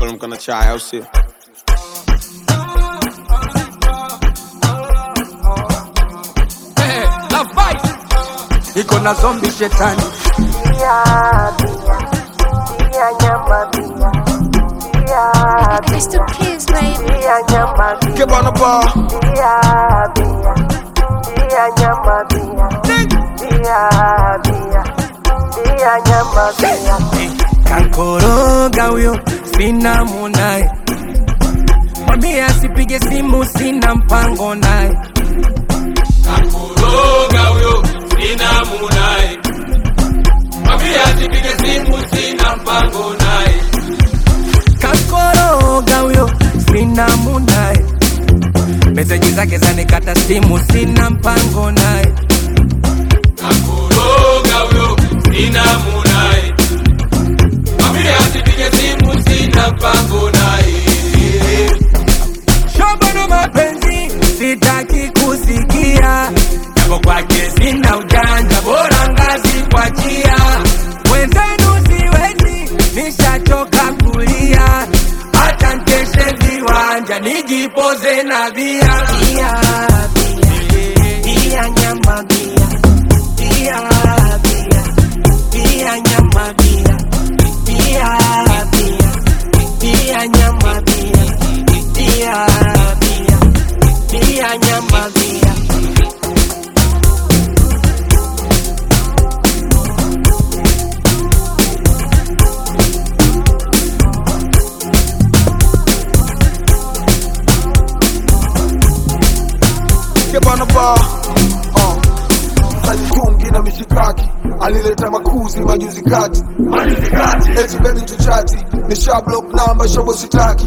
I'm gonna try out shit. La vibe iko na zombie shetani. Mr. Kiss, baby. Keep on the ball. Kankoroga huyo sina munaye, mwambie asipige simu sina mpango naye. Kankoroga huyo sina munaye, mwambie asipige simu sina mpango naye. Kankoroga huyo sina munaye, meseji zake zanikata simu sina mpango naye. Kankoroga huyo sina munaye, mwambie asipige simu sina mpango naye. Shobo na mapenzi sitaki kusikia, japo kwake sina ujanja, bora ngazi kwa chia. Mwenzenu siwezi, nishachoka kulia, hata nkeshe viwanja nijipoze na bia. Bia, bia, bia nyama bia, bia, bia, bia nyama bia, bia, bia, bia nyama bia, bia, bia, bia nyama bia. Keep on the ball. Kungi na mishikaki alileta makuzi majuzi kati eti baby tuchati nisha block number shobo sitaki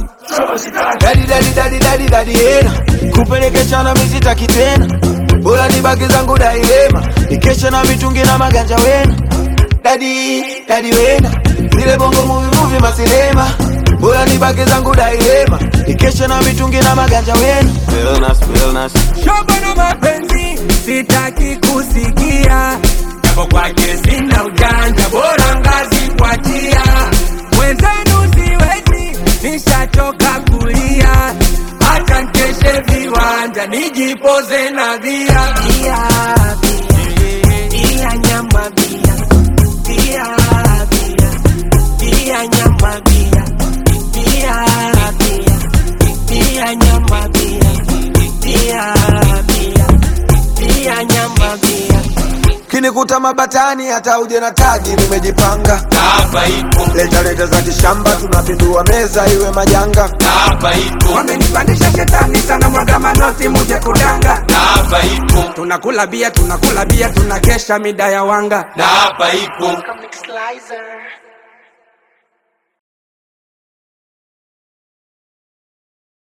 daddy ena kupelekesha na mizitaki tena, bora nibaki zangu dailema nikesha na mitungi na maganja wena. Daddy wena zile bongo movie masinema, bora nibaki zangu dailema nikesha na mitungi na maganja wena. Realness Shobo na mapenzi sitaki kusikia, japo kwake sina ujanja, bora ngazi kwa chia. Mwenzenu siwezi, nishachoka kulia, hata nkeshe viwanja nijipoze na bia. Bia, bia, bia nyama bia, bia, bia, bia nyama bia, bia, bia, bia nyama bia, bia, bia, bia nyama bia. kinikuta mabatani hata uje na tagi nimejipanga. Hapa ipo, Leta za kishamba tunapindua meza iwe majanga. hapa ipo, Wamenipandisha shetani sana, mwaga manoti muje kudanga. hapa ipo, Tunakula bia, tunakesha mida ya wanga. hapa ipo. Comic Slicer.